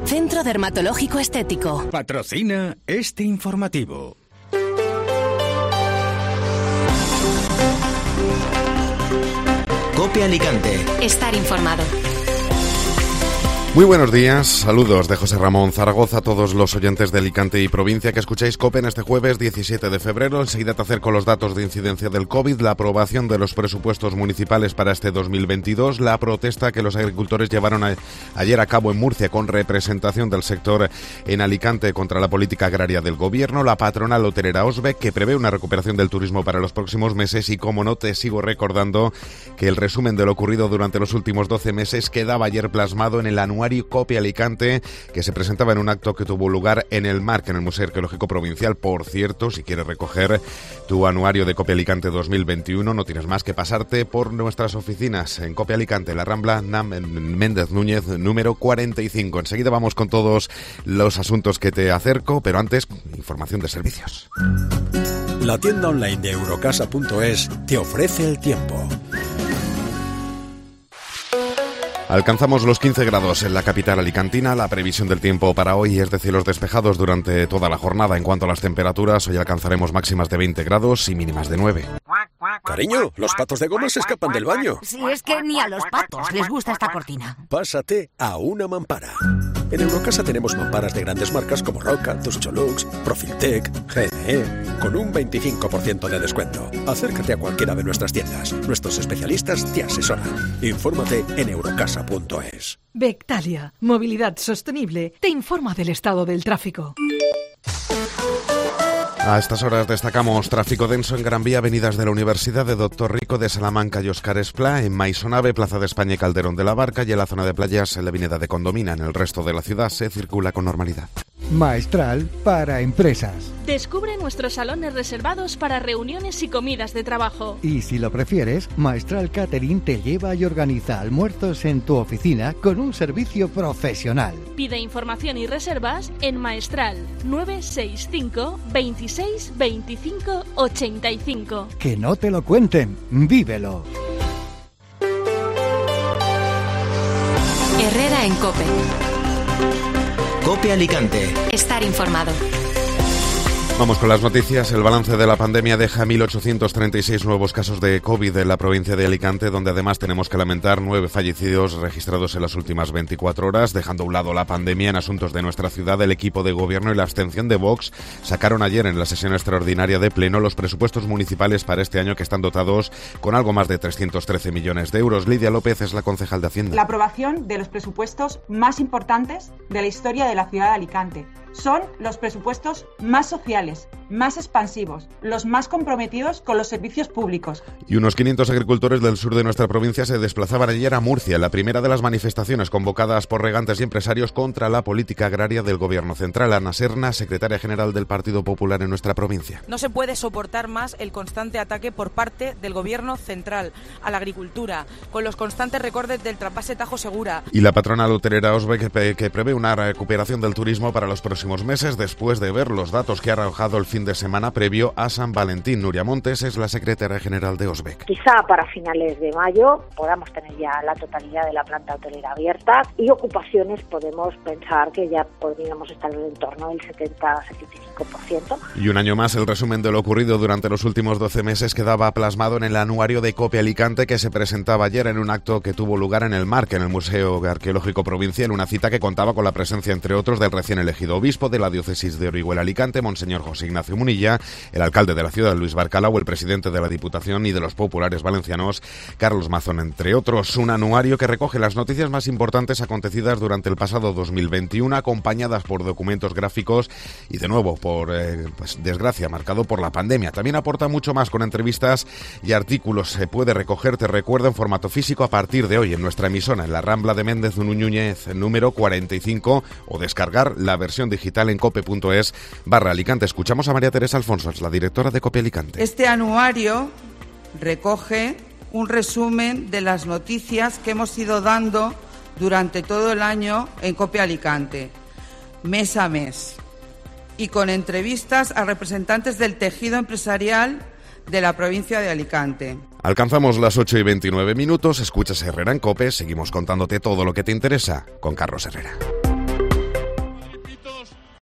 Centro Dermatológico Estético. Patrocina este informativo. COPE Alicante. Estar informado. Muy buenos días, saludos de José Ramón Zaragoza a todos los oyentes de Alicante y provincia que escucháis COPE en este jueves 17 de febrero. Enseguida te acerco los datos de incidencia del COVID, la aprobación de los presupuestos municipales para este 2022, la protesta que los agricultores llevaron ayer a cabo en Murcia con representación del sector en Alicante contra la política agraria del gobierno, la patronal hotelera Osbec que prevé una recuperación del turismo para los próximos meses y, como no, te sigo recordando que el resumen de lo ocurrido durante los últimos 12 meses quedaba ayer plasmado en el anuario COPE Alicante, que se presentaba en un acto que tuvo lugar en el MARC, en el Museo Arqueológico Provincial. Por cierto, si quieres recoger tu anuario de COPE Alicante 2021, no tienes más que pasarte por nuestras oficinas en COPE Alicante, la Rambla Méndez Núñez, número 45. Enseguida vamos con todos los asuntos que te acerco, pero antes, información de servicios. La tienda online de Eurocasa.es te ofrece el tiempo. Alcanzamos los 15 grados en la capital alicantina. La previsión del tiempo para hoy es de cielos despejados durante toda la jornada. En cuanto a las temperaturas, hoy alcanzaremos máximas de 20 grados y mínimas de 9. Cariño, los patos de goma se escapan del baño. Sí, es que ni a los patos les gusta esta cortina. Pásate a una mampara. En Eurocasa tenemos mamparas de grandes marcas como Roca, Tuscholux, Profiltec, GNE, con un 25% de descuento. Acércate a cualquiera de nuestras tiendas. Nuestros especialistas te asesoran. Infórmate en eurocasa.es. Bectalia, movilidad sostenible, te informa del estado del tráfico. A estas horas destacamos tráfico denso en Gran Vía, avenidas de la Universidad de Doctor Rico, de Salamanca y Óscar Esplá, en Maisonave, Plaza de España y Calderón de la Barca, y en la zona de playas en la avenida de Condomina. En el resto de la ciudad se circula con normalidad. Maestral para empresas. Descubre nuestros salones reservados para reuniones y comidas de trabajo. Y si lo prefieres, Maestral Catering te lleva y organiza almuerzos en tu oficina con un servicio profesional. Pide información y reservas en Maestral 965 26 25 85. Que no te lo cuenten, vívelo. Herrera en COPE. COPE Alicante. Estar informado. Vamos con las noticias. El balance de la pandemia deja 1.836 nuevos casos de COVID en la provincia de Alicante, donde además tenemos que lamentar 9 fallecidos registrados en las últimas 24 horas. Dejando a un lado la pandemia en asuntos de nuestra ciudad, el equipo de gobierno y la abstención de Vox sacaron ayer en la sesión extraordinaria de Pleno los presupuestos municipales para este año, que están dotados con algo más de 313 millones de euros. Lidia López es la concejal de Hacienda. La aprobación de los presupuestos más importantes de la historia de la ciudad de Alicante. Son los presupuestos más sociales, más expansivos, los más comprometidos con los servicios públicos. Y unos 500 agricultores del sur de nuestra provincia se desplazaban ayer a Murcia, la primera de las manifestaciones convocadas por regantes y empresarios contra la política agraria del Gobierno central. Ana Serna, secretaria general del Partido Popular en nuestra provincia. No se puede soportar más el constante ataque por parte del Gobierno central a la agricultura, con los constantes recortes del trasvase Tajo Segura. Y la patronal hotelera Osbec que prevé una recuperación del turismo para los próximos meses, después de ver los datos que ha arrojado el fin de semana previo a San Valentín. Nuria Montes es la secretaria general de Osbec. Quizá para finales de mayo podamos tener ya la totalidad de la planta hotelera abierta, y ocupaciones podemos pensar que ya podríamos estar en el entorno del 70-75%. Y un año más, el resumen de lo ocurrido durante los últimos 12 meses quedaba plasmado en el anuario de COPE Alicante, que se presentaba ayer en un acto que tuvo lugar en el MARC, en el Museo Arqueológico Provincial, una cita que contaba con la presencia, entre otros, del recién elegido obispo de la diócesis de Orihuela Alicante, Monseñor José Ignacio Munilla, el alcalde de la ciudad, Luis Barcalau, el presidente de la Diputación y de los populares valencianos, Carlos Mazón, entre otros. Un anuario que recoge las noticias más importantes acontecidas durante el pasado 2021, acompañadas por documentos gráficos y, de nuevo, por desgracia, marcado por la pandemia. También aporta mucho más, con entrevistas y artículos. Se puede recoger, te recuerdo, en formato físico a partir de hoy en nuestra emisora, en la Rambla de Méndez Núñez, número 45, o descargar la versión digital en cope.es/Alicante. Escuchamos a María Teresa Alfonso, es la directora de COPE Alicante. Este anuario recoge un resumen de las noticias que hemos ido dando durante todo el año en COPE Alicante, mes a mes, y con entrevistas a representantes del tejido empresarial de la provincia de Alicante. Alcanzamos las 8:29, escuchas Herrera en COPE, seguimos contándote todo lo que te interesa con Carlos Herrera.